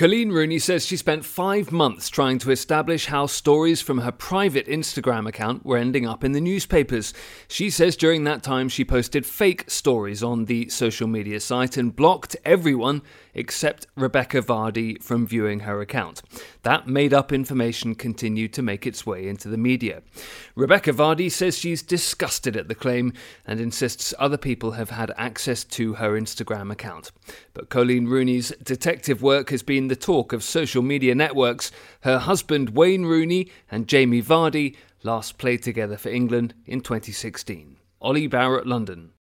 Coleen Rooney says she spent 5 months trying to establish how stories from her private Instagram account were ending up in the newspapers. She says during that time she posted fake stories on the social media site and blocked everyone except Rebecca Vardy from viewing her account. That made-up information continued to make its way into the media. Rebecca Vardy says she's disgusted at the claim and insists other people have had access to her Instagram account. But Coleen Rooney's detective work has been the talk of social media networks. Her husband Wayne Rooney and Jamie Vardy last played together for England in 2016. Ollie Barrett, London.